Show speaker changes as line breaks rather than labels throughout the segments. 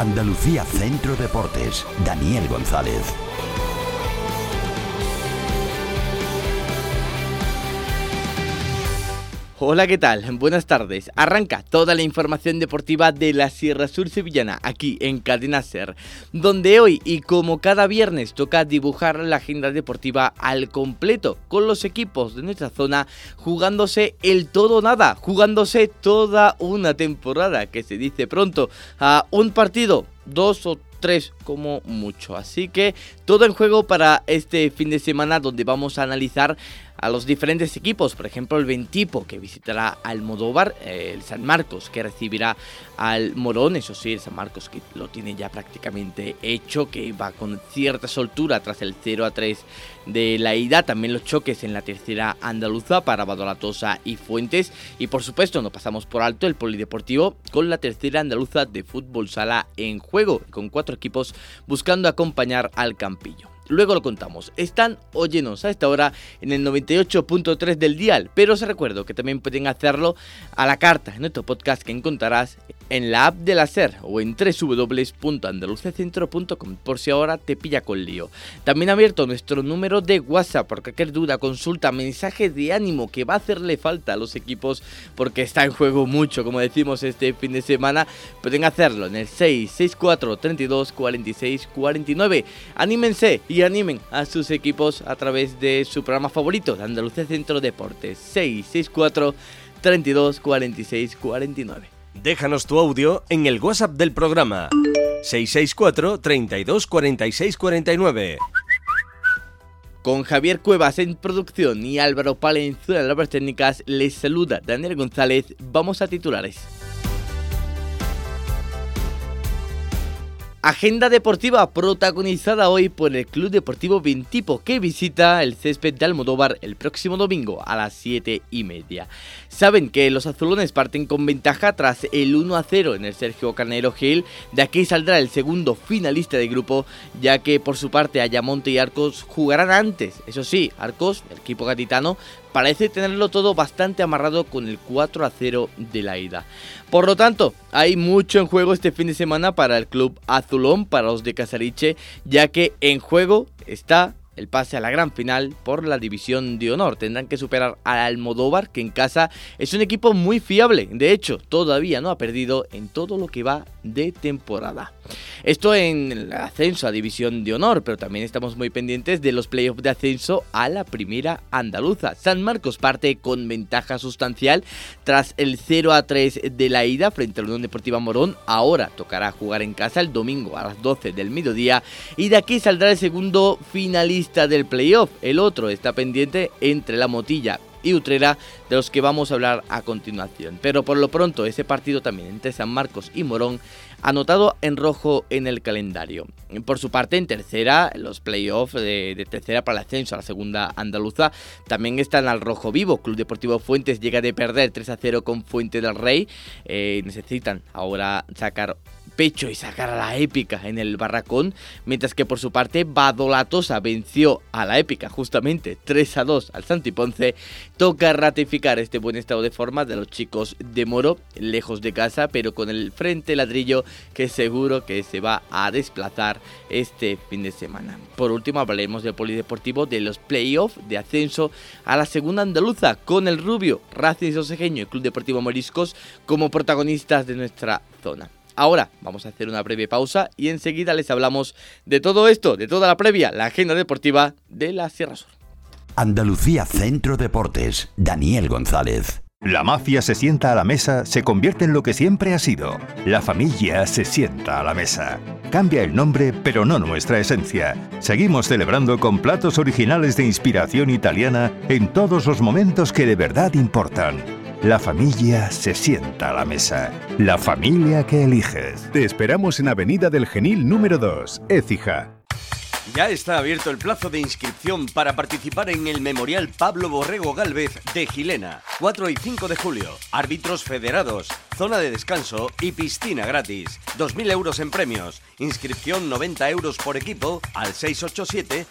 Andalucía Centro Deportes, Daniel González.
Hola, ¿qué tal? Buenas tardes. Arranca toda la información deportiva de la Sierra Sur sevillana, aquí en Cadena Ser, donde hoy y como cada viernes toca dibujar la agenda deportiva al completo, con los equipos de nuestra zona jugándose el todo o nada, jugándose toda una temporada, que se dice pronto, a un partido, 2 o 3 como mucho. Así que todo en juego para este fin de semana, donde vamos a analizar a los diferentes equipos. Por ejemplo, el Bentipo, que visitará al Modóvar, el San Marcos, que recibirá al Morón. Eso sí, el San Marcos, que lo tiene ya prácticamente hecho, que va con cierta soltura tras el 0-3 de la ida. También los choques en la tercera andaluza para Badalatosa y Fuentes. Y por supuesto, no pasamos por alto el Polideportivo con la tercera andaluza de fútbol sala en juego, con 4 equipos buscando acompañar al Campillo. Luego lo contamos. Están o llenos a esta hora en el 98.3 del dial, pero os recuerdo que también pueden hacerlo a la carta en nuestro podcast, que encontrarás en la app de la SER o en www.andaluciacentro.com, por si ahora te pilla con lío. También ha abierto nuestro número de WhatsApp por cualquier duda, consulta, mensaje de ánimo que va a hacerle falta a los equipos, porque está en juego mucho, como decimos, este fin de semana. Pueden hacerlo en el 664 32 46 49. Anímense y animen a sus equipos a través de su programa favorito de Andalucía Centro Deportes, 664 32 46 49.
Déjanos tu audio en el WhatsApp del programa 664 32 46 49.
Con Javier Cuevas en producción y Álvaro Palenzuela en labores técnicas, les saluda Daniel González. Vamos a titulares. Agenda deportiva protagonizada hoy por el Club Deportivo Bentipo, que visita el césped de Almodóvar el próximo domingo a las 7:30. Saben que los azulones parten con ventaja tras el 1-0 en el Sergio Carnero Gil. De aquí saldrá el segundo finalista de grupo, ya que por su parte Ayamonte y Arcos jugarán antes. Eso sí, Arcos, el equipo gaditano, parece tenerlo todo bastante amarrado con el 4-0 de la ida. Por lo tanto, hay mucho en juego este fin de semana para el club azulón, para los de Casariche, ya que en juego está el pase a la gran final por la división de honor. Tendrán que superar al Almodóvar, que en casa es un equipo muy fiable. De hecho, todavía no ha perdido en todo lo que va de temporada. Esto en el ascenso a división de honor, pero también estamos muy pendientes de los playoffs de ascenso a la primera andaluza. San Marcos parte con ventaja sustancial tras el 0-3 de la ida frente a la Unión Deportiva Morón. Ahora tocará jugar en casa el domingo a las 12 del mediodía, y de aquí saldrá el segundo finalista del playoff. El otro está pendiente entre La Motilla y Utrera, de los que vamos a hablar a continuación. Pero por lo pronto, ese partido también entre San Marcos y Morón, anotado en rojo en el calendario. Por su parte, en tercera, los playoffs de tercera para el ascenso a la segunda andaluza también están al rojo vivo. Club Deportivo Fuentes llega de perder 3-0 con Fuente del Rey. Necesitan ahora sacar pecho y sacar a la Épica en el Barracón, mientras que por su parte Badalatosa venció a la Épica justamente 3-2 al Santi Ponce. Toca ratificar este buen estado de forma de los chicos de Moro, lejos de casa, pero con el frente ladrillo, que seguro que se va a desplazar este fin de semana. Por último, hablaremos del Polideportivo, de los playoffs de ascenso a la segunda andaluza, con el Rubio, Racing Sosegueño y Club Deportivo Moriscos como protagonistas de nuestra zona. Ahora vamos a hacer una breve pausa y enseguida les hablamos de todo esto, de toda la previa, la agenda deportiva de la Sierra Sur.
Andalucía Centro Deportes, Daniel González.
La mafia se sienta a la mesa, se convierte en lo que siempre ha sido. La familia se sienta a la mesa. Cambia el nombre, pero no nuestra esencia. Seguimos celebrando con platos originales de inspiración italiana en todos los momentos que de verdad importan. La familia se sienta a la mesa. La familia que eliges.
Te esperamos en Avenida del Genil número 2, Écija.
Ya está abierto el plazo de inscripción para participar en el Memorial Pablo Borrego Gálvez de Gilena, 4 y 5 de julio. Árbitros federados, zona de descanso y piscina gratis. 2.000 euros en premios. Inscripción 90 euros por equipo al 687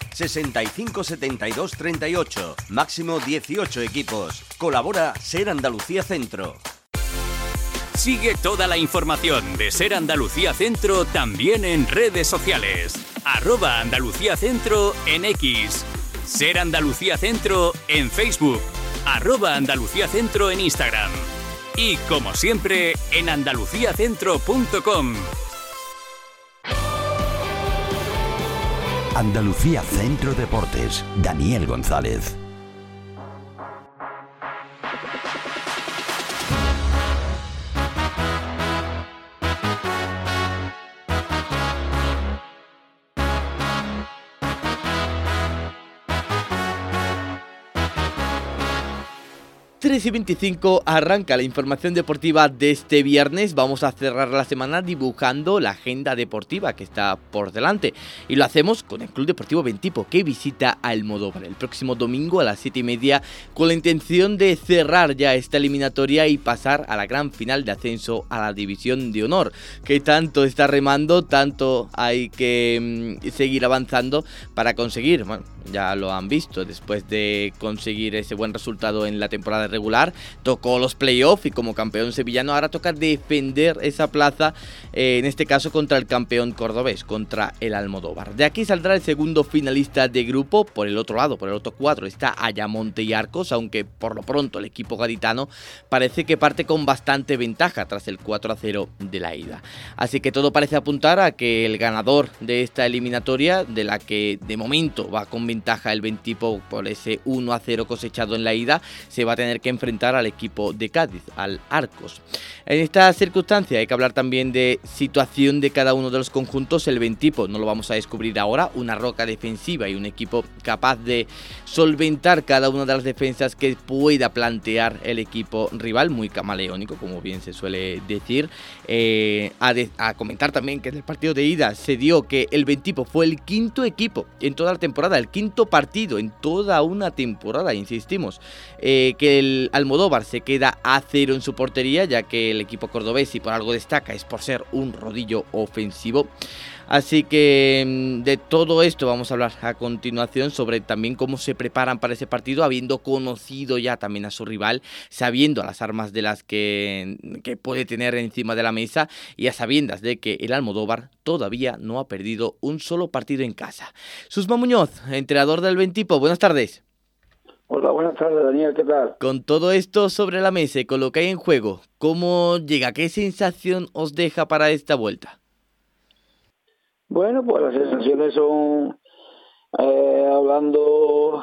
65 72 38. Máximo 18 equipos. Colabora Ser Andalucía Centro.
Sigue toda la información de Ser Andalucía Centro también en redes sociales. @Andalucía Centro en X. Ser Andalucía Centro en Facebook. @Andalucía Centro en Instagram. Y como siempre, en andaluciacentro.com.
Andalucía Centro Deportes, Daniel González.
Y 25 arranca la información deportiva de este viernes. Vamos a cerrar la semana dibujando la agenda deportiva que está por delante. Y lo hacemos con el Club Deportivo Ventipo, que visita a Almodóvar el próximo domingo a las 7:30, con la intención de cerrar ya esta eliminatoria y pasar a la gran final de ascenso a la División de Honor, que tanto está remando, tanto hay que seguir avanzando para conseguir, bueno, ya lo han visto, después de conseguir ese buen resultado en la temporada regular, tocó los playoffs y como campeón sevillano ahora toca defender esa plaza, en este caso contra el campeón cordobés, contra el Almodóvar. De aquí saldrá el segundo finalista de grupo. Por el otro lado, por el otro cuadro, está Ayamonte y Arcos, aunque por lo pronto el equipo gaditano parece que parte con bastante ventaja tras el 4-0 de la ida. Así que todo parece apuntar a que el ganador de esta eliminatoria, de la que de momento va con ventaja el Ventipo por ese 1-0 cosechado en la ida, se va a tener que enfrentar al equipo de Cádiz, al Arcos. En esta circunstancia hay que hablar también de situación de cada uno de los conjuntos. El Ventipo no lo vamos a descubrir ahora, una roca defensiva y un equipo capaz de solventar cada una de las defensas que pueda plantear el equipo rival, muy camaleónico, como bien se suele decir. A comentar también que en el partido de ida se dio que el Ventipo fue el quinto equipo en toda la temporada, el quinto partido en toda una temporada, insistimos, que el Almodóvar se queda a 0 en su portería, ya que el equipo cordobés, si por algo destaca, es por ser un rodillo ofensivo. Así que de todo esto vamos a hablar a continuación, sobre también cómo se preparan para ese partido, habiendo conocido ya también a su rival, sabiendo las armas de las que puede tener encima de la mesa y a sabiendas de que el Almodóvar todavía no ha perdido un solo partido en casa. Susma Muñoz, entrenador del Ventipo, buenas tardes.
Hola, buenas tardes, Daniel, ¿qué tal?
Con todo esto sobre la mesa y con lo que hay en juego, ¿cómo llega? ¿Qué sensación os deja para esta vuelta?
Bueno, pues las sensaciones son, hablando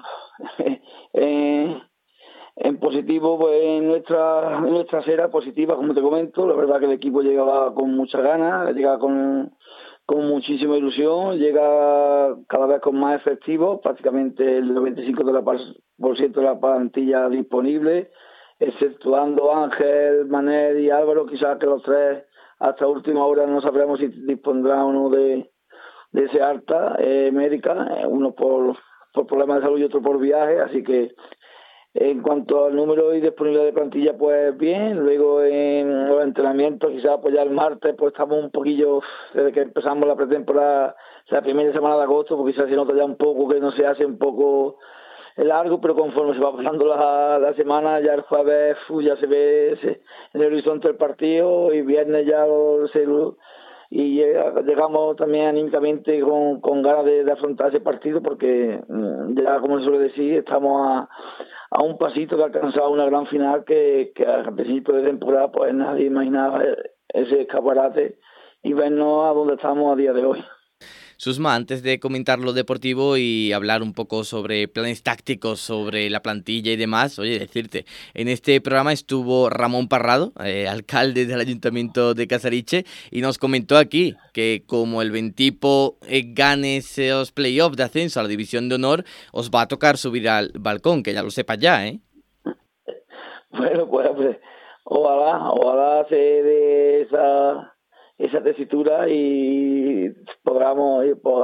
en positivo, pues en nuestra era positiva, como te comento. La verdad que el equipo llegaba con muchas ganas, llega con muchísima ilusión, llega cada vez con más efectivos, prácticamente el 95% de la plantilla disponible, exceptuando Ángel, Manel y Álvaro, quizás que los tres hasta última hora no sabremos si dispondrá uno de ese alta médica, uno por problemas de salud y otro por viaje, así que en cuanto al número y disponibilidad de plantilla, pues bien. Luego en los entrenamientos, quizás pues ya el martes, pues estamos un poquillo, desde que empezamos la pretemporada, la primera semana de agosto, porque quizás se nota ya un poco que no se hace un poco largo, pero conforme se va pasando la semana, ya el jueves ya se ve en el horizonte del partido, y viernes ya y llegamos también anímicamente con ganas de afrontar ese partido, porque ya, como se suele decir, estamos a un pasito de alcanzar una gran final que al principio de temporada pues nadie imaginaba ese escaparate y vernos a donde estamos a día de hoy.
Susma, antes de comentar lo deportivo y hablar un poco sobre planes tácticos, sobre la plantilla y demás, oye, decirte, en este programa estuvo Ramón Parrado, alcalde del Ayuntamiento de Casariche, y nos comentó aquí que como el Ventipo gane esos playoffs de ascenso a la División de Honor, os va a tocar subir al balcón, que ya lo sepas ya, ¿eh?
Bueno, pues ojalá se dé esa tesitura y podamos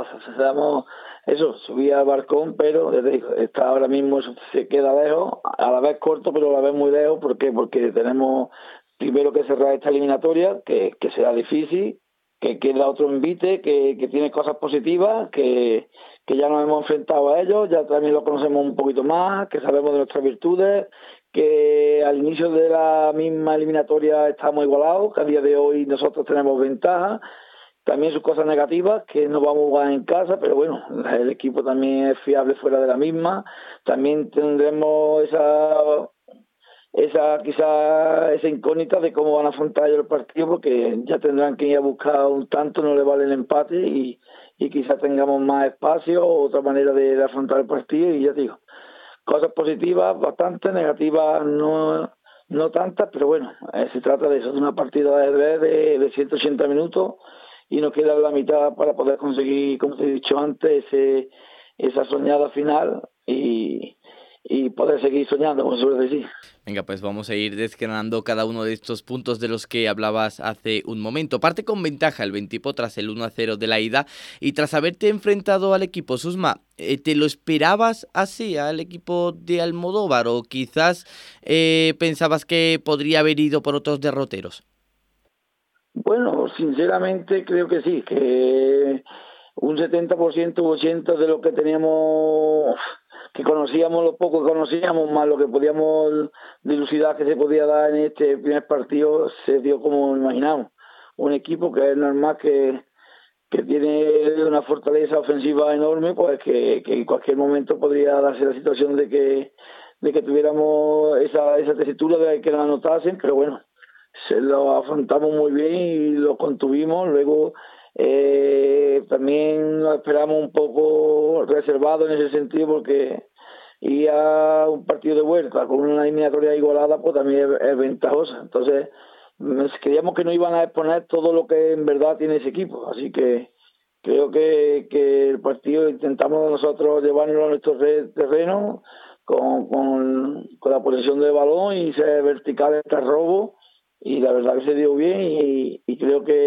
subir al balcón, pero está ahora mismo, se queda lejos, a la vez corto, pero a la vez muy lejos. ¿Por qué? Porque tenemos primero que cerrar esta eliminatoria, que será difícil, que queda otro envite, que tiene cosas positivas, que ya nos hemos enfrentado a ellos, ya también lo conocemos un poquito más, que sabemos de nuestras virtudes, que al inicio de la misma eliminatoria estamos igualados, que a día de hoy nosotros tenemos ventaja. También sus cosas negativas, que no vamos a jugar en casa, pero bueno, el equipo también es fiable fuera de la misma. También tendremos esa incógnita de cómo van a afrontar ellos el partido, porque ya tendrán que ir a buscar un tanto, no le vale el empate y quizás tengamos más espacio o otra manera de afrontar el partido. Y ya digo, cosas positivas bastante, negativas no tantas, pero bueno, se trata de eso, de una partida de ajedrez de 180 minutos y nos queda la mitad para poder conseguir, como te he dicho antes, esa soñada final y poder seguir soñando, como suele decir.
Venga, pues vamos a ir desgranando cada uno de estos puntos de los que hablabas hace un momento. Parte con ventaja el Bentipo tras el 1-0 de la ida y tras haberte enfrentado al equipo. Susma, ¿te lo esperabas así al equipo de Almodóvar o quizás pensabas que podría haber ido por otros derroteros?
Bueno, sinceramente creo que sí, que un 70%, 80% de lo que teníamos, que conocíamos, lo poco que conocíamos, más lo que podíamos dilucidar que se podía dar en este primer partido, se dio como imaginamos. Un equipo que es normal que tiene una fortaleza ofensiva enorme, pues que en cualquier momento podría darse la situación de que tuviéramos esa tesitura de que la anotasen, pero bueno, se lo afrontamos muy bien y lo contuvimos. Luego también nos esperamos un poco reservados en ese sentido, porque ir a un partido de vuelta con una eliminatoria igualada pues también es ventajosa. Entonces creíamos que no iban a exponer todo lo que en verdad tiene ese equipo, así que creo que el partido intentamos nosotros llevarnos a nuestro terreno con la posesión del balón y ser verticales tras robo, y la verdad que se dio bien y creo que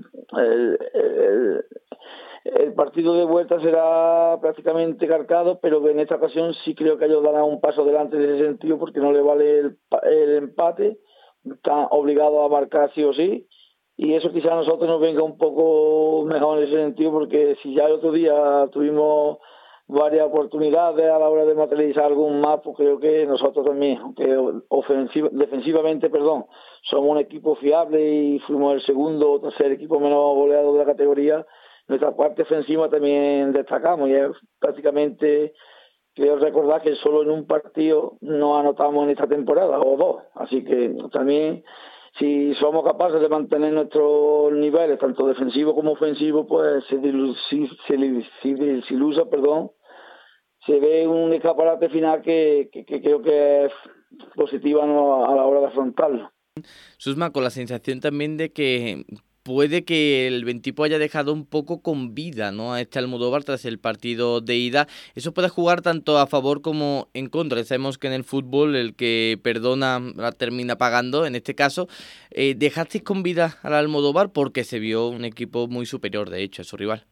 el partido de vuelta será prácticamente cargado, pero que en esta ocasión sí creo que ellos darán un paso adelante en ese sentido, porque no le vale el empate, están obligados a marcar sí o sí, y eso quizá a nosotros nos venga un poco mejor en ese sentido, porque si ya el otro día tuvimos varias oportunidades a la hora de materializar algún más, pues creo que nosotros también, aunque defensivamente, somos un equipo fiable y fuimos el segundo o tercer equipo menos goleado de la categoría, nuestra parte ofensiva también destacamos, y es prácticamente, creo recordar que solo en un partido no anotamos en esta temporada, o dos, así que también si somos capaces de mantener nuestros niveles, tanto defensivos como ofensivos, pues se ve un escaparate final que creo que es positiva, ¿no?, a la hora de afrontarlo.
Susma, con la sensación también de que puede que el Bentipo haya dejado un poco con vida, ¿no?, a este Almodóvar tras el partido de ida. Eso puede jugar tanto a favor como en contra. Sabemos que en el fútbol el que perdona la termina pagando. En este caso, ¿dejasteis con vida al Almodóvar porque se vio un equipo muy superior, de hecho, a su rival?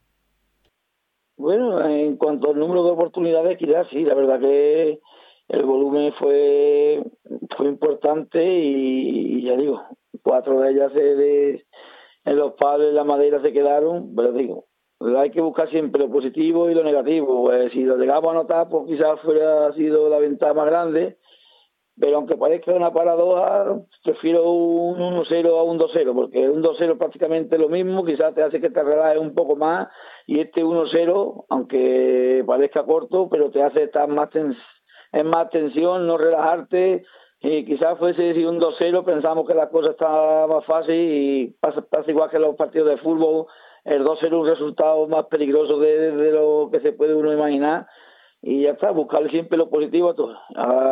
Bueno, en cuanto al número de oportunidades, quizás sí, la verdad que el volumen fue importante y ya digo, 4 de ellas en los palos, en la madera se quedaron, pero digo, hay que buscar siempre lo positivo y lo negativo. Pues si lo llegamos a anotar, pues quizás fuera sido la ventaja más grande, pero aunque parezca una paradoja, prefiero un 1-0 a un 2-0, porque un 2-0 es prácticamente lo mismo, quizás te hace que te relajes un poco más, y este 1-0, aunque parezca corto, pero te hace estar en más tensión, no relajarte, y quizás fuese si un 2-0 pensamos que la cosa está más fácil, y pasa igual que en los partidos de fútbol, el 2-0 es un resultado más peligroso de lo que se puede uno imaginar. Y ya está, buscarle siempre lo positivo a todo,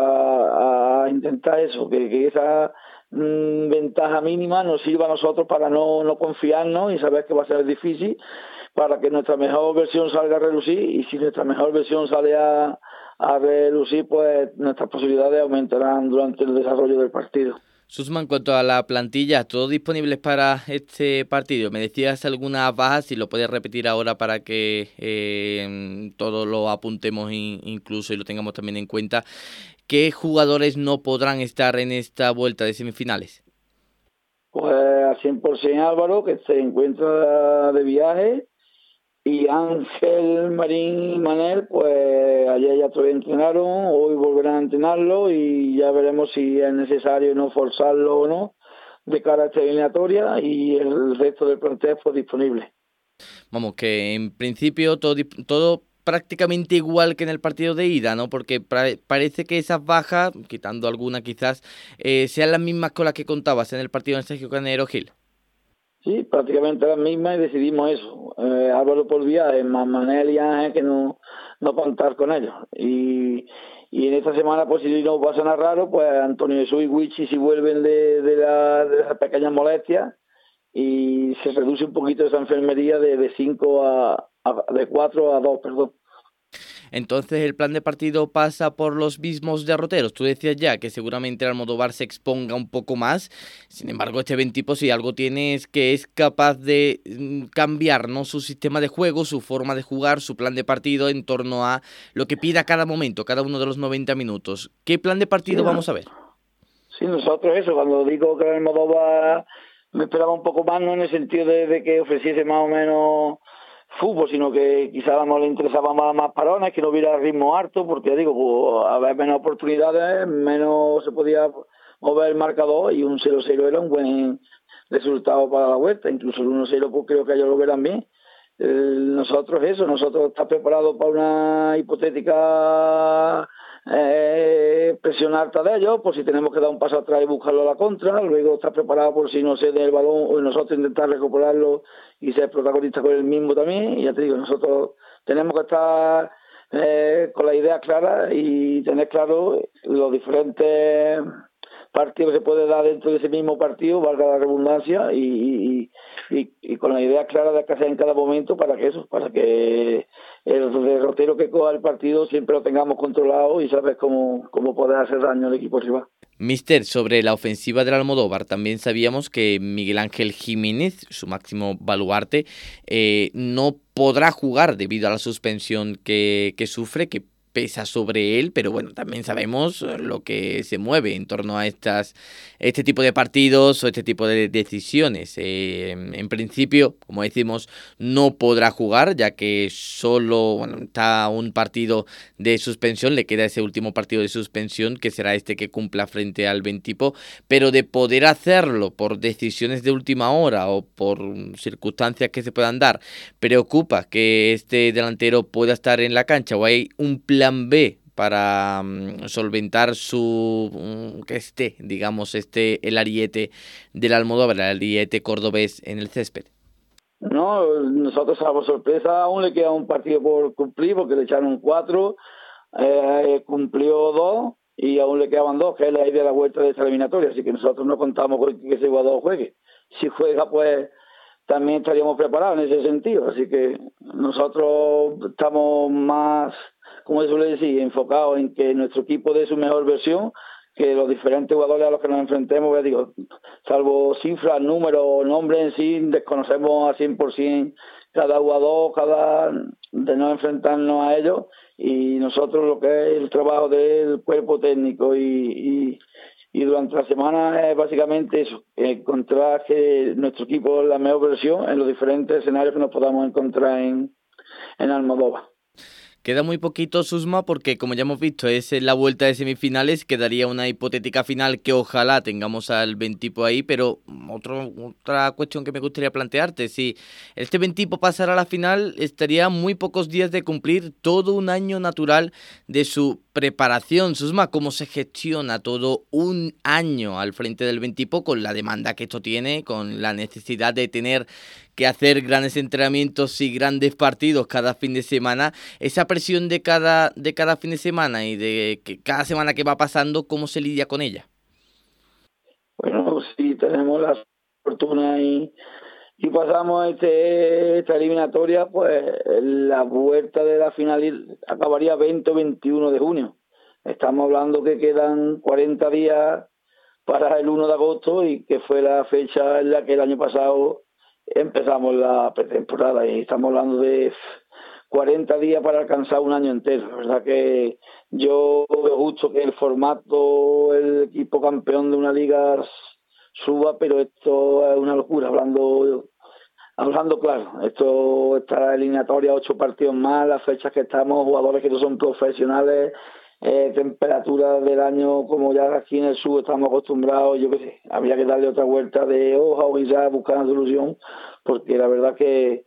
a intentar eso, que esa ventaja mínima nos sirva a nosotros para no confiarnos y saber que va a ser difícil, para que nuestra mejor versión salga a relucir, y si nuestra mejor versión sale a relucir, pues nuestras posibilidades aumentarán durante el desarrollo del partido.
Susma, en cuanto a la plantilla, ¿todos disponibles para este partido? Me decías algunas bajas, si lo puedes repetir ahora para que todos lo apuntemos incluso y lo tengamos también en cuenta. ¿Qué jugadores no podrán estar en esta vuelta de semifinales?
Pues al 100% Álvaro, que se encuentra de viaje, y Ángel, Marín y Manel, pues ayer ya todavía entrenaron, hoy volverán a entrenarlo y ya veremos si es necesario no forzarlo o no de cara a esta eliminatoria, y el resto del plantel pues disponible.
Vamos, que en principio todo prácticamente igual que en el partido de ida, ¿no? Porque parece que esas bajas, quitando alguna quizás, sean las mismas con las que contabas en el partido de Sergio Canero Gil.
Sí, prácticamente las mismas, y decidimos eso. Álvaro por viaje, más Manel y Ángel, que no contar con ellos. Y en esta semana, pues si no pasa nada raro, pues Antonio Jesús y Wichi si vuelven de las pequeñas molestias, y se reduce un poquito esa enfermería de 5 de 4 a 2, perdón.
Entonces el plan de partido pasa por los mismos derroteros. Tú decías ya que seguramente el Almodóvar se exponga un poco más. Sin embargo, este Bentipo si algo tiene es que es capaz de cambiar, ¿no?, su sistema de juego, su forma de jugar, su plan de partido en torno a lo que pida cada momento, cada uno de los 90 minutos. ¿Qué plan de partido vamos a ver?
Sí, nosotros eso, cuando digo que el Almodóvar me esperaba un poco más, no en el sentido de que ofreciese más o menos fútbol, sino que quizás no le interesaba más parones, que no hubiera ritmo alto, porque digo, pues, a ver, menos oportunidades, menos se podía mover el marcador, y un 0-0 era un buen resultado para la vuelta. Incluso el 1-0 pues creo que ellos lo verán bien. Nosotros estamos preparados para una hipotética presión alta de ellos, por si tenemos que dar un paso atrás y buscarlo a la contra. Luego está preparado por si no se dé el balón o nosotros intentar recuperarlo y ser protagonistas con el mismo también. Y ya te digo, nosotros tenemos que estar con la idea clara y tener claro los diferentes partidos que se puede dar dentro de ese mismo partido, valga la redundancia, y con la idea clara de qué hacer en cada momento para que el derrotero que coja el partido siempre lo tengamos controlado y sabes cómo poder hacer daño al equipo rival.
Mister, sobre la ofensiva del Almodóvar, también sabíamos que Miguel Ángel Jiménez, su máximo baluarte, no podrá jugar debido a la suspensión que sufre, que pesa sobre él, pero bueno, también sabemos lo que se mueve en torno a este tipo de partidos o este tipo de decisiones. En principio, como decimos, no podrá jugar, ya que solo está un partido de suspensión, le queda ese último partido de suspensión, que será este que cumpla frente al Bentipo, pero de poder hacerlo por decisiones de última hora o por circunstancias que se puedan dar, preocupa que este delantero pueda estar en la cancha, o hay un plan B para solventar que esté, digamos, el ariete del Almodóvar, el ariete cordobés en el césped.
No, nosotros, salvo sorpresa, aún le queda un partido por cumplir, porque le echaron 4, cumplió 2 y aún le quedaban 2, que es la idea de la vuelta de esta eliminatoria, así que nosotros no contamos con que ese jugador juegue. Si juega, pues también estaríamos preparados en ese sentido, así que nosotros estamos más, como se suele decir, enfocados en que nuestro equipo dé su mejor versión, que los diferentes jugadores a los que nos enfrentemos, ya digo, salvo cifras, números, nombres en sí, desconocemos a 100% cada jugador, de no enfrentarnos a ellos, y nosotros lo que es el trabajo del cuerpo técnico y durante la semana es básicamente eso, encontrar que nuestro equipo es la mejor versión en los diferentes escenarios que nos podamos encontrar en Almodóvar.
Queda muy poquito, Susma, porque como ya hemos visto es la vuelta de semifinales, quedaría una hipotética final que ojalá tengamos al Bentipo ahí, pero otra cuestión que me gustaría plantearte, si este Bentipo pasara a la final, estaría muy pocos días de cumplir todo un año natural de su preparación. Susma, ¿cómo se gestiona todo un año al frente del Bentipo con la demanda que esto tiene, con la necesidad de tener que hacer grandes entrenamientos y grandes partidos cada fin de semana? Esa presión de cada fin de semana y de que cada semana que va pasando, ¿cómo se lidia con ella?
Bueno, si tenemos la fortuna y pasamos esta eliminatoria, pues la vuelta de la final acabaría 20 o 21 de junio. Estamos hablando que quedan 40 días para el 1 de agosto, y que fue la fecha en la que el año pasado empezamos la pretemporada, y estamos hablando de 40 días para alcanzar un año entero. La verdad que yo veo justo que el formato, el equipo campeón de una liga suba, pero esto es una locura, hablando hablando claro, esta eliminatoria, 8 partidos más, las fechas que estamos, jugadores que no son profesionales, temperaturas del año como ya aquí en el sur estamos acostumbrados, yo qué sé, habría que darle otra vuelta de hoja o quizás buscar una solución, porque la verdad que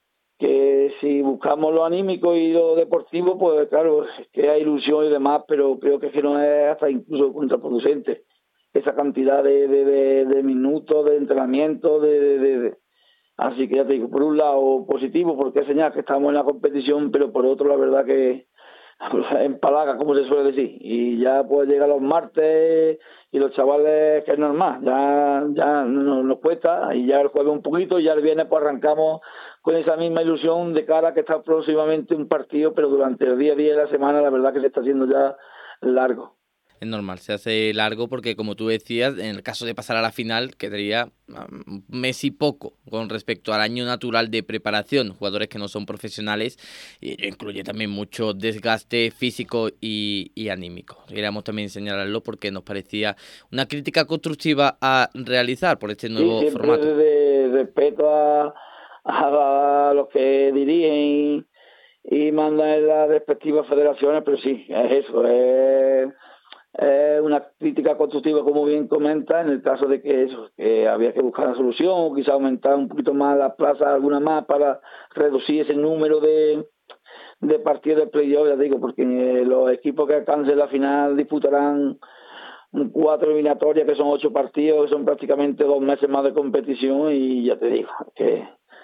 si buscamos lo anímico y lo deportivo, pues claro, es que hay ilusión y demás, pero creo que no es hasta incluso contraproducente esa cantidad de minutos, de entrenamiento, así que ya te digo, por un lado positivo, porque es señal que estamos en la competición, pero por otro la verdad que empalaga, como se suele decir, y ya pues llega los martes y los chavales, que es normal, ya nos cuesta, y ya el jueves un poquito, y ya el viernes pues arrancamos con esa misma ilusión de cara a que está próximamente un partido, pero durante el día a día de la semana la verdad que se está haciendo ya largo.
Es normal, se hace largo porque, como tú decías, en el caso de pasar a la final quedaría un mes y poco con respecto al año natural de preparación. Jugadores que no son profesionales, y ello incluye también mucho desgaste físico y anímico. Queríamos también señalarlo porque nos parecía una crítica constructiva a realizar por este nuevo formato.
De respeto a los que dirigen y mandan en las respectivas federaciones, pero sí, es eso, es una crítica constructiva, como bien comenta, en el caso de que había que buscar una solución, o quizá aumentar un poquito más las plazas, alguna más, para reducir ese número de partidos de playoff, ya digo, porque los equipos que alcancen la final disputarán 4 eliminatorias, que son 8 partidos, que son prácticamente 2 meses más de competición, y ya te digo, que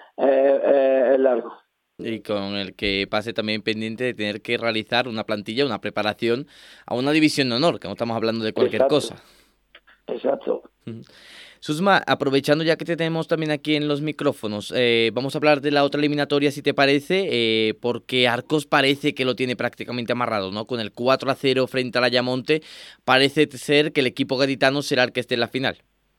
es largo.
Y con el que pase también pendiente de tener que realizar una plantilla, una preparación a una división de honor, que no estamos hablando de cualquier cosa.
Exacto.
Susma, aprovechando ya que te tenemos también aquí en los micrófonos, vamos a hablar de la otra eliminatoria, si te parece, porque Arcos parece que lo tiene prácticamente amarrado, ¿no? Con el 4-0 frente al Ayamonte, parece ser que el equipo gaditano será el que esté en la final.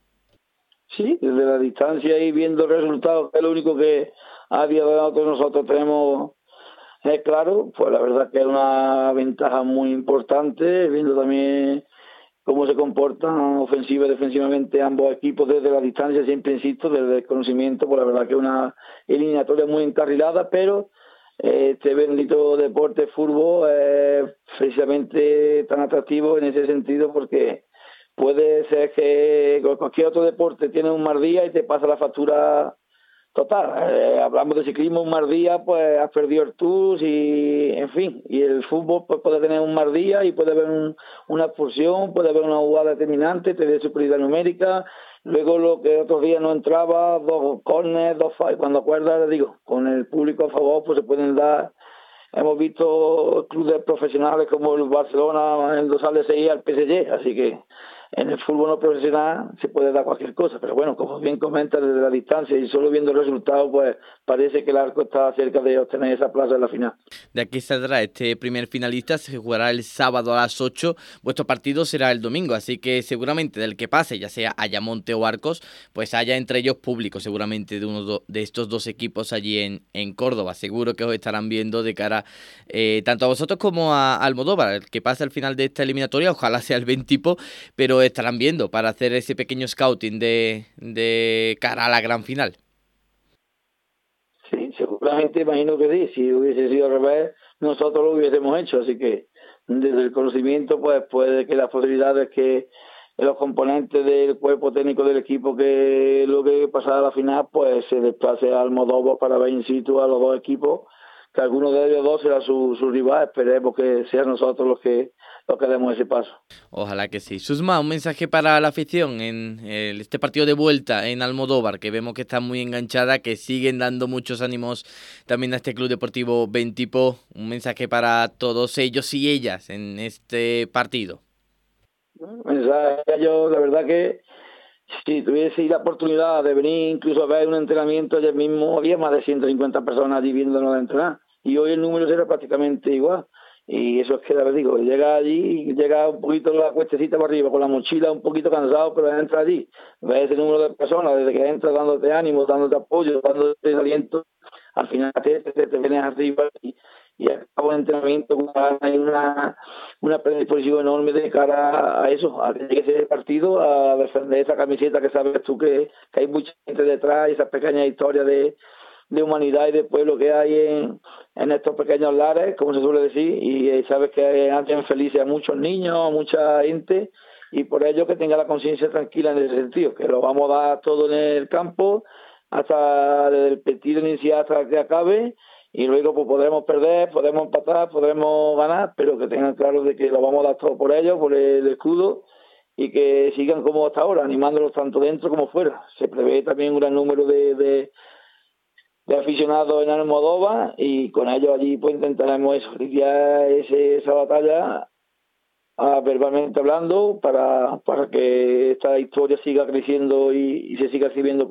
Sí, desde la distancia y viendo el resultado, que es lo único que a día de hoy nosotros tenemos claro, pues la verdad que es una ventaja muy importante, viendo también cómo se comportan ofensiva y defensivamente ambos equipos desde la distancia, siempre insisto, desde el conocimiento, pues la verdad que es una eliminatoria muy encarrilada, pero este bendito deporte fútbol es precisamente tan atractivo en ese sentido, porque puede ser que cualquier otro deporte tiene un mal día y te pasa la factura total. Hablamos de ciclismo, un mal día, pues has perdido el Tour, y en fin, y el fútbol pues puede tener un mal día y puede haber una expulsión, puede haber una jugada determinante, te dé superioridad numérica, luego lo que otros días no entraba, 2 corners, 2 fallos, cuando acuerdas, digo, con el público a favor pues se pueden dar. Hemos visto clubes profesionales como el Barcelona endosarle 6 al PSG, así que en el fútbol no profesional se puede dar cualquier cosa, pero bueno, como bien comenta, desde la distancia y solo viendo el resultado, pues parece que el Arco está cerca de obtener esa plaza en la final.
De aquí saldrá este primer finalista, se jugará el sábado a las 8, vuestro partido será el domingo, así que seguramente del que pase, ya sea Ayamonte o Arcos, pues haya entre ellos público, seguramente de uno de estos dos equipos allí en Córdoba. Seguro que os estarán viendo de cara tanto a vosotros como a Almodóvar, el que pase al final de esta eliminatoria, ojalá sea el 20, pero estarán viendo para hacer ese pequeño scouting de cara a la gran final.
Sí, seguramente, imagino que sí. Si hubiese sido al revés, nosotros lo hubiésemos hecho. Así que desde el conocimiento, pues puede que las posibilidades que los componentes del cuerpo técnico del equipo que lo que pasara a la final, pues se desplace a Almodóvar para ver in situ a los dos equipos, que alguno de ellos dos será su rival. Esperemos que sean nosotros los que demos ese paso.
Ojalá que sí. Susma, un mensaje para la afición en este partido de vuelta en Almodóvar, que vemos que está muy enganchada, que siguen dando muchos ánimos también a este Club Deportivo Bentipo. Un mensaje para todos ellos y ellas en este partido.
Mensaje, yo la verdad que si tuviese la oportunidad de venir incluso a ver un entrenamiento, ayer mismo había más de 150 personas allí viéndonos entrenar, y hoy el número será prácticamente igual. Y eso es que, les digo, llega allí, llega un poquito la cuestecita para arriba, con la mochila un poquito cansado, pero entra allí, ve ese número de personas, desde que entra dándote ánimo, dándote apoyo, dándote aliento, al final te vienes arriba y acabo de entrenamiento hay una predisposición enorme de cara a eso, a que llegue ese partido, a defender esa camiseta que sabes tú que hay mucha gente detrás, y esas pequeñas historias de humanidad y de pueblo que hay en estos pequeños lares, como se suele decir, y sabes que hacen felices a muchos niños, a mucha gente, y por ello que tenga la conciencia tranquila en ese sentido, que lo vamos a dar todo en el campo, hasta desde el partido inicial hasta que acabe, y luego pues podremos perder, podemos empatar, podremos ganar, pero que tengan claro de que lo vamos a dar todo por ellos, por el escudo, y que sigan como hasta ahora, animándolos tanto dentro como fuera. Se prevé también un gran número de aficionados en Almodóvar, y con ellos allí pues intentaremos eso, lidiar esa batalla verbalmente hablando para que esta historia siga creciendo y se siga escribiendo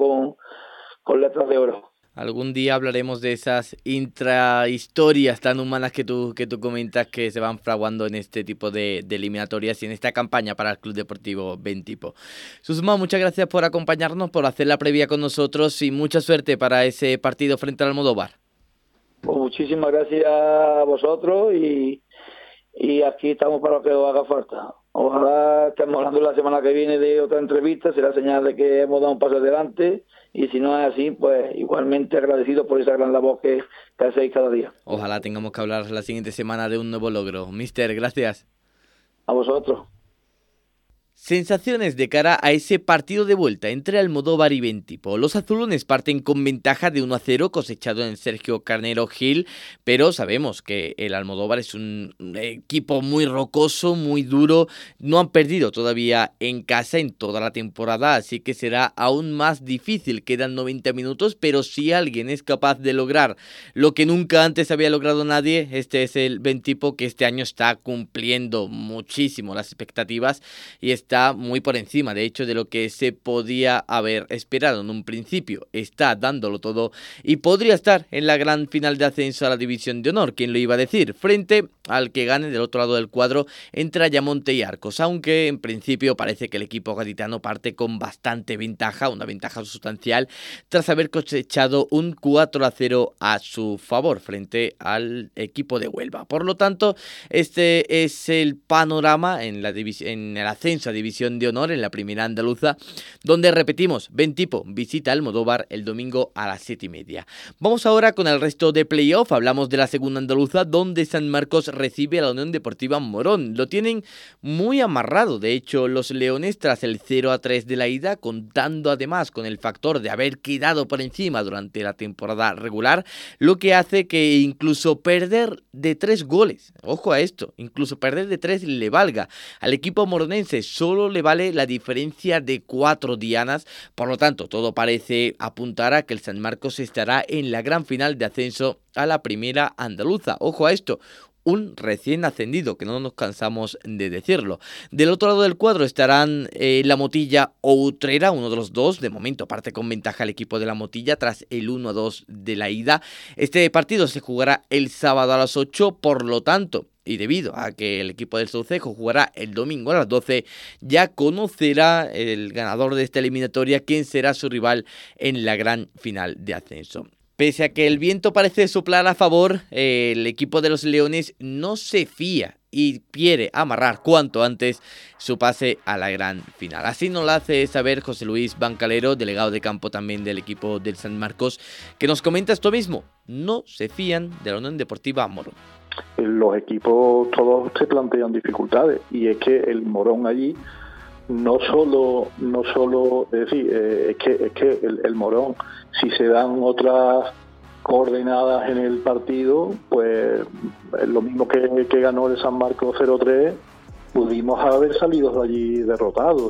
con letras de oro.
Algún día hablaremos de esas intrahistorias tan humanas que tú comentas que se van fraguando en este tipo de eliminatorias y en esta campaña para el Club Deportivo Bentipo. Susma, muchas gracias por acompañarnos, por hacer la previa con nosotros y mucha suerte para ese partido frente al Almodóvar.
Pues muchísimas gracias a vosotros y aquí estamos para lo que os haga falta. Ojalá estemos hablando la semana que viene de otra entrevista, será señal de que hemos dado un paso adelante, y si no es así, pues igualmente agradecido por esa gran labor que hacéis cada día.
Ojalá tengamos que hablar la siguiente semana de un nuevo logro. Mister, gracias.
A vosotros.
Sensaciones de cara a ese partido de vuelta entre Almodóvar y Bentipo. Los azulones parten con ventaja de 1-0 cosechado en Sergio Carnero Gil, pero sabemos que el Almodóvar es un equipo muy rocoso, muy duro. No han perdido todavía en casa en toda la temporada, así que será aún más difícil. Quedan 90 minutos, pero si alguien es capaz de lograr lo que nunca antes había logrado nadie, este es el Bentipo, que este año está cumpliendo muchísimo las expectativas y está muy por encima, de hecho, de lo que se podía haber esperado en un principio. Está dándolo todo y podría estar en la gran final de ascenso a la División de Honor, ¿quién lo iba a decir? Frente al que gane del otro lado del cuadro entre Ayamonte y Arcos, aunque en principio parece que el equipo gaditano parte con bastante ventaja, una ventaja sustancial, tras haber cosechado un 4-0 a su favor frente al equipo de Huelva. Por lo tanto, este es el panorama en el ascenso a División de Honor en la primera andaluza, donde repetimos, Bentipo visita Almodóvar el domingo a las 7:30. Vamos ahora con el resto de playoff. Hablamos de la segunda andaluza, donde San Marcos recibe a la Unión Deportiva Morón. Lo tienen muy amarrado, de hecho, los leones tras el 0-3 de la ida, contando además con el factor de haber quedado por encima durante la temporada regular, lo que hace que incluso perder de 3 goles, ojo a esto, incluso perder de 3 le valga. Al equipo moronense solo le vale la diferencia de 4 dianas, por lo tanto todo parece apuntar a que el San Marcos estará en la gran final de ascenso a la primera andaluza. Ojo a esto, un recién ascendido, que no nos cansamos de decirlo. Del otro lado del cuadro estarán La Motilla o Utrera, uno de los dos. De momento parte con ventaja el equipo de La Motilla tras el 1-2 de la ida. Este partido se jugará el sábado a las 8, por lo tanto, y debido a que el equipo del Saucejo jugará el domingo a las 12, ya conocerá el ganador de esta eliminatoria quién será su rival en la gran final de ascenso. Pese a que el viento parece soplar a favor, el equipo de los Leones no se fía y quiere amarrar cuanto antes su pase a la gran final. Así nos lo hace saber José Luis Bancalero, delegado de campo también del equipo del San Marcos, que nos comenta esto mismo: no se fían de la Unión Deportiva Morón.
Los equipos todos se plantean dificultades, y es que el Morón allí no solo es decir, es que el Morón, si se dan otras coordenadas en el partido, pues lo mismo que ganó el San Marcos 0-3, pudimos haber salido de allí derrotados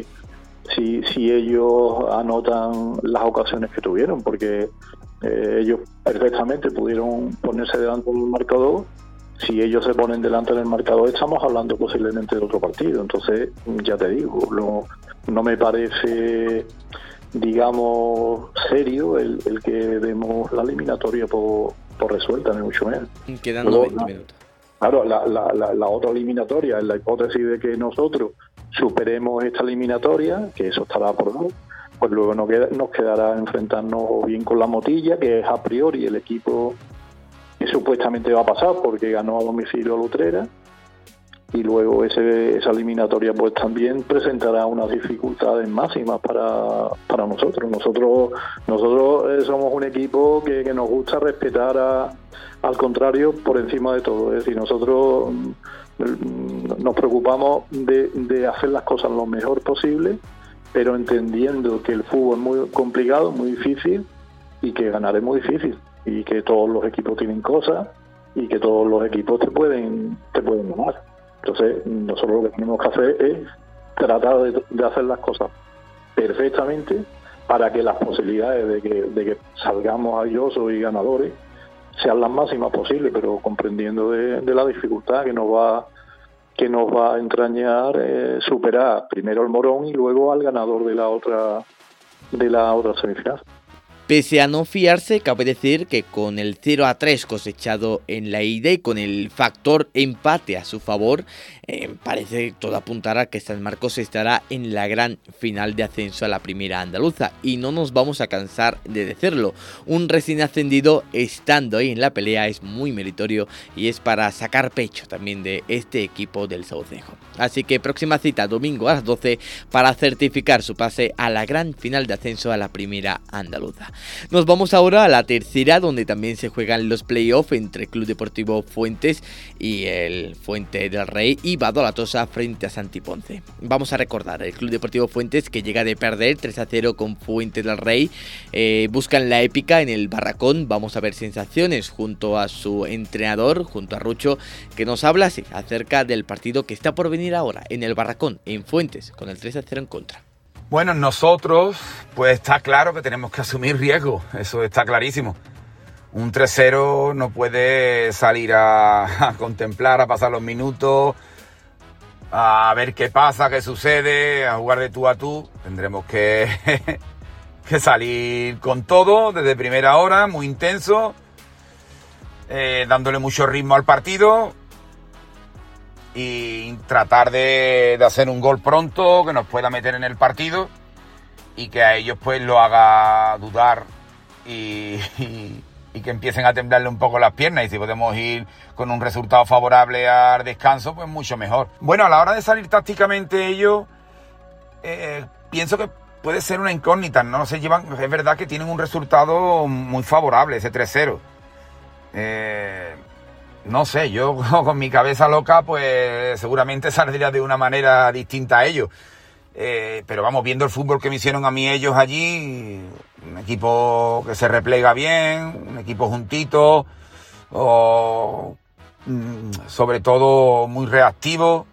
si ellos anotan las ocasiones que tuvieron, porque ellos perfectamente pudieron ponerse delante del marcador. Si ellos se ponen delante del marcador, estamos hablando posiblemente de otro partido. Entonces, ya te digo, no me parece, digamos, serio el que demos la eliminatoria por resuelta, ni mucho menos.
Quedan 90 minutos.
Claro, la otra eliminatoria, en la hipótesis de que nosotros superemos esta eliminatoria, que eso estará por ver, pues luego nos quedará enfrentarnos bien con La Motilla, que es a priori el equipo que supuestamente va a pasar porque ganó a domicilio a Utrera, y luego esa eliminatoria pues también presentará unas dificultades máximas para nosotros. Nosotros somos un equipo que nos gusta respetar al contrario por encima de todo. Es decir, nosotros nos preocupamos de hacer las cosas lo mejor posible, pero entendiendo que el fútbol es muy complicado, muy difícil, y que ganar es muy difícil, y que todos los equipos tienen cosas, y que todos los equipos te pueden ganar. Entonces, nosotros lo que tenemos que hacer es tratar de hacer las cosas perfectamente para que las posibilidades de que salgamos airosos y ganadores sean las máximas posibles, pero comprendiendo de la dificultad que nos va a entrañar superar primero al Morón y luego al ganador de la otra semifinal.
Pese a no fiarse, cabe decir que con el 0-3 cosechado en la ida y con el factor empate a su favor, parece todo apuntar a que San Marcos estará en la gran final de ascenso a la primera andaluza, y no nos vamos a cansar de decirlo. Un recién ascendido estando ahí en la pelea es muy meritorio y es para sacar pecho también de este equipo del Saucejo. Así que próxima cita domingo a las 12 para certificar su pase a la gran final de ascenso a la primera andaluza. Nos vamos ahora a la tercera, donde también se juegan los playoffs entre Club Deportivo Fuentes y el Fuente del Rey y Badolatosa frente a Santi Ponce. Vamos a recordar, el Club Deportivo Fuentes, que llega de perder 3-0 con Fuente del Rey, buscan la épica en el Barracón. Vamos a ver sensaciones junto a su entrenador, junto a Rucho, que nos habla acerca del partido que está por venir ahora en el Barracón, en Fuentes, con el 3-0 en contra.
Bueno, nosotros, pues está claro que tenemos que asumir riesgo, eso está clarísimo. Un 3-0 no puede salir a contemplar, a pasar los minutos, a ver qué pasa, qué sucede, a jugar de tú a tú. Tendremos que salir con todo, desde primera hora, muy intenso, dándole mucho ritmo al partido y tratar de hacer un gol pronto que nos pueda meter en el partido y que a ellos pues lo haga dudar y que empiecen a temblarle un poco las piernas, y si podemos ir con un resultado favorable al descanso, pues mucho mejor. Bueno, a la hora de salir tácticamente ellos, pienso que puede ser una incógnita, no se llevan, es verdad que tienen un resultado muy favorable, ese 3-0. No sé, yo con mi cabeza loca, pues seguramente saldría de una manera distinta a ellos. Pero vamos, viendo el fútbol que me hicieron a mí ellos allí, un equipo que se replega bien, un equipo juntito, sobre todo muy reactivo.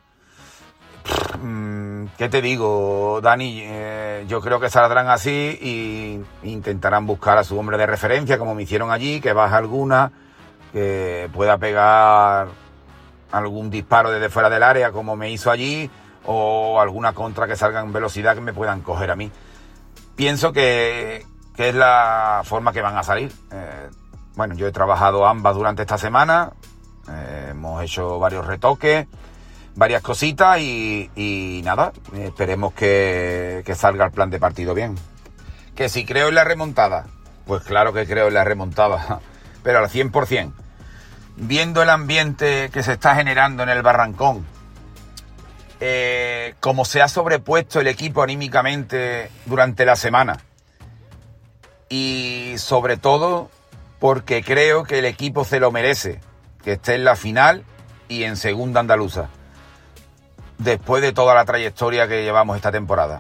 ¿Qué te digo, Dani? Yo creo que saldrán así y intentarán buscar a su hombre de referencia, como me hicieron allí, que baje alguna, que pueda pegar algún disparo desde fuera del área como me hizo allí, o alguna contra que salga en velocidad que me puedan coger a mí. Pienso que es la forma que van a salir. Bueno, yo he trabajado ambas durante esta semana, hemos hecho varios retoques, varias cositas y nada, esperemos que salga el plan de partido bien. Que si creo en la remontada, pues claro que creo en la remontada, pero al 100%. Viendo el ambiente que se está generando en el Barrancón, como se ha sobrepuesto el equipo anímicamente durante la semana, y sobre todo porque creo que el equipo se lo merece, que esté en la final y en segunda andaluza, después de toda la trayectoria que llevamos esta temporada.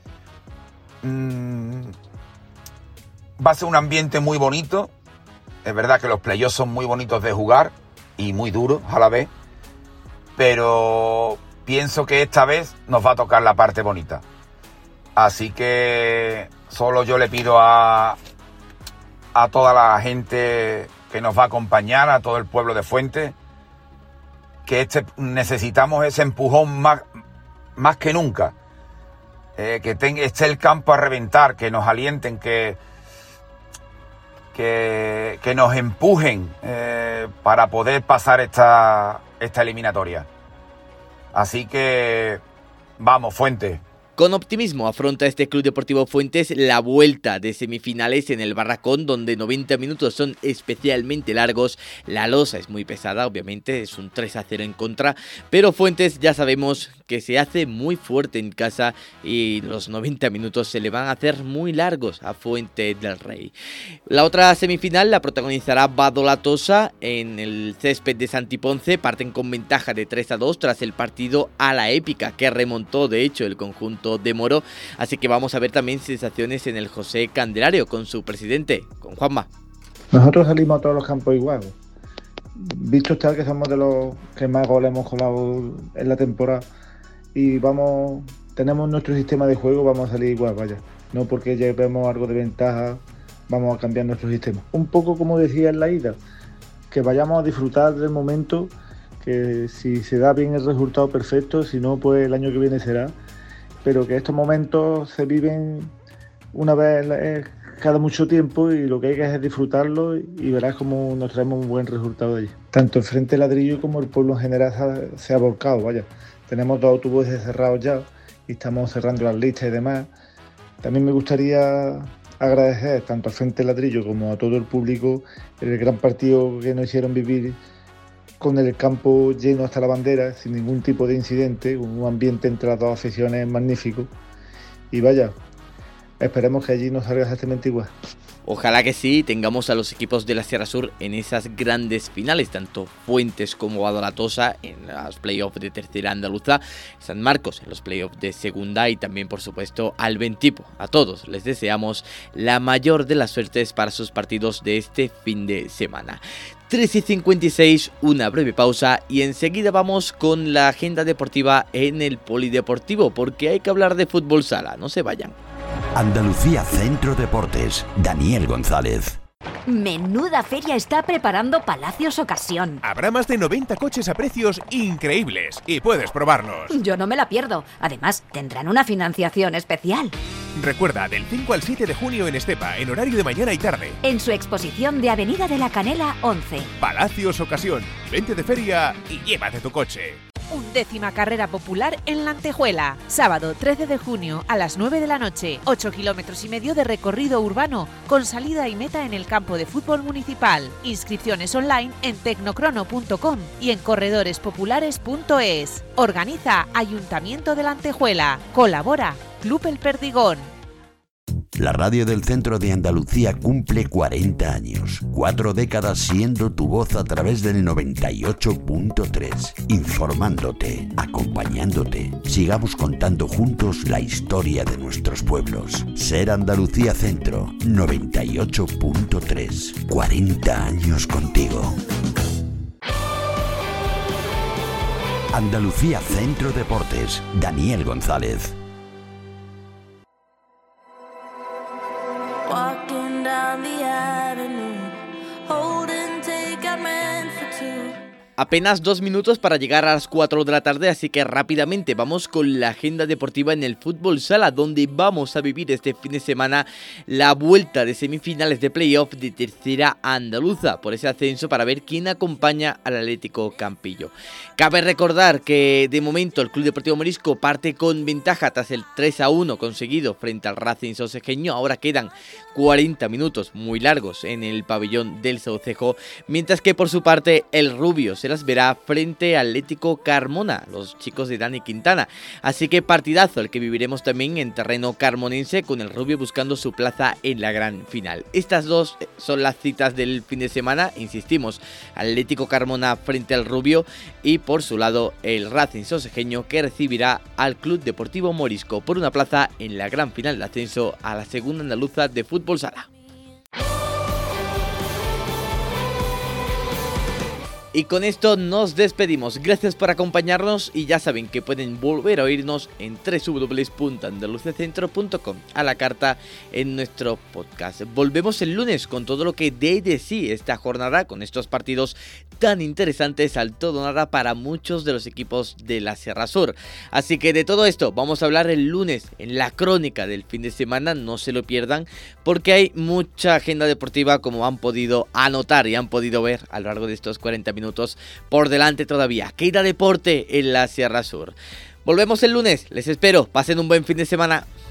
Va a ser un ambiente muy bonito. Es verdad que los playoffs son muy bonitos de jugar y muy duros a la vez, pero pienso que esta vez nos va a tocar la parte bonita. Así que solo yo le pido a toda la gente que nos va a acompañar, a todo el pueblo de Fuentes, que necesitamos ese empujón más que nunca. Que esté el campo a reventar, que nos alienten, que nos empujen para poder pasar esta eliminatoria. Así que vamos, Fuentes,
Con optimismo afronta este Club Deportivo Fuentes la vuelta de semifinales en el Barracón, donde 90 minutos son especialmente largos. La losa es muy pesada, obviamente, es un 3-0 en contra, pero Fuentes ya sabemos que se hace muy fuerte en casa y los 90 minutos se le van a hacer muy largos a Fuente del Rey. La otra semifinal la protagonizará Badolatosa en el césped de Santi Ponce. Parten con ventaja de 3-2 tras el partido a la épica que remontó de hecho el conjunto de Moro, así que vamos a ver también sensaciones en el José Candelario con su presidente, con Juanma.
Nosotros salimos a todos los campos igual, visto está que somos de los que más goles hemos colado en la temporada y tenemos nuestro sistema de juego, vamos a salir igual, vaya, no porque llevemos algo de ventaja vamos a cambiar nuestro sistema. Un poco como decía en la ida, que vayamos a disfrutar del momento, que si se da bien el resultado perfecto, si no pues el año que viene será, pero que estos momentos se viven una vez cada mucho tiempo y lo que hay que hacer es disfrutarlo y verás cómo nos traemos un buen resultado de allí. Tanto el Frente Ladrillo como el pueblo en general se ha volcado, vaya. Tenemos 2 autobuses cerrados ya y estamos cerrando las listas y demás. También me gustaría agradecer tanto al Frente Ladrillo como a todo el público el gran partido que nos hicieron vivir con el campo lleno hasta la bandera, sin ningún tipo de incidente, un ambiente entre las dos aficiones magnífico. Y vaya, esperemos que allí nos salga exactamente igual.
Ojalá que sí, tengamos a los equipos de la Sierra Sur en esas grandes finales, tanto Fuentes como Badolatosa en los playoffs de tercera andaluza, San Marcos en los playoffs de segunda y también por supuesto al Bentipo. A todos les deseamos la mayor de las suertes para sus partidos de este fin de semana. 3:56, una breve pausa y enseguida vamos con la agenda deportiva en el Polideportivo, porque hay que hablar de fútbol sala, no se vayan.
Andalucía Centro Deportes, Daniel González.
Menuda feria está preparando Palacios Ocasión.
Habrá más de 90 coches a precios increíbles y puedes probarlos.
Yo no me la pierdo. Además, tendrán una financiación especial.
Recuerda, del 5 al 7 de junio en Estepa, en horario de mañana y tarde.
En su exposición de Avenida de la Canela 11.
Palacios Ocasión. Vente de feria y llévate tu coche.
11ª carrera popular en La Antejuela. Sábado 13 de junio a las 9 de la noche. 8 kilómetros y medio de recorrido urbano con salida y meta en el campo de fútbol municipal. Inscripciones online en tecnocrono.com y en corredorespopulares.es. Organiza Ayuntamiento de La Antejuela. Colabora Club El Perdigón.
La radio del centro de Andalucía cumple 40 años. 4 décadas siendo tu voz a través del 98.3. Informándote, acompañándote. Sigamos contando juntos la historia de nuestros pueblos. Ser Andalucía Centro, 98.3. 40 años contigo. Andalucía Centro Deportes, Daniel González.
Walking down the avenue, holding take I meant for two.
Apenas 2 minutos para llegar a las 4 de la tarde, así que rápidamente vamos con la agenda deportiva en el fútbol sala, donde vamos a vivir este fin de semana la vuelta de semifinales de playoff de tercera andaluza, por ese ascenso para ver quién acompaña al Atlético Campillo. Cabe recordar que de momento el Club Deportivo Morisco parte con ventaja tras el 3-1 conseguido frente al Racing Socejeño. Ahora quedan 40 minutos muy largos en el pabellón del Saucejo, mientras que por su parte el Rubio se las verá frente al Atlético Carmona, los chicos de Dani Quintana. Así que partidazo el que viviremos también en terreno carmonense, con el Rubio buscando su plaza en la gran final. Estas dos son las citas del fin de semana, insistimos, Atlético Carmona frente al Rubio y por su lado el Racing Socejeño, que recibirá al Club Deportivo Morisco por una plaza en la gran final de ascenso a la segunda andaluza de fútbol sala. Y con esto nos despedimos. Gracias por acompañarnos y ya saben que pueden volver a oírnos en www.andaluciacentro.com, a la carta en nuestro podcast. Volvemos el lunes con todo lo que dé de sí esta jornada, con estos partidos tan interesantes al todo nada para muchos de los equipos de la Sierra Sur. Así que de todo esto vamos a hablar el lunes en la crónica del fin de semana, no se lo pierdan, porque hay mucha agenda deportiva, como han podido anotar y han podido ver a lo largo de estos 40 minutos por delante todavía. Queda deporte en la Sierra Sur. Volvemos el lunes, les espero, pasen un buen fin de semana.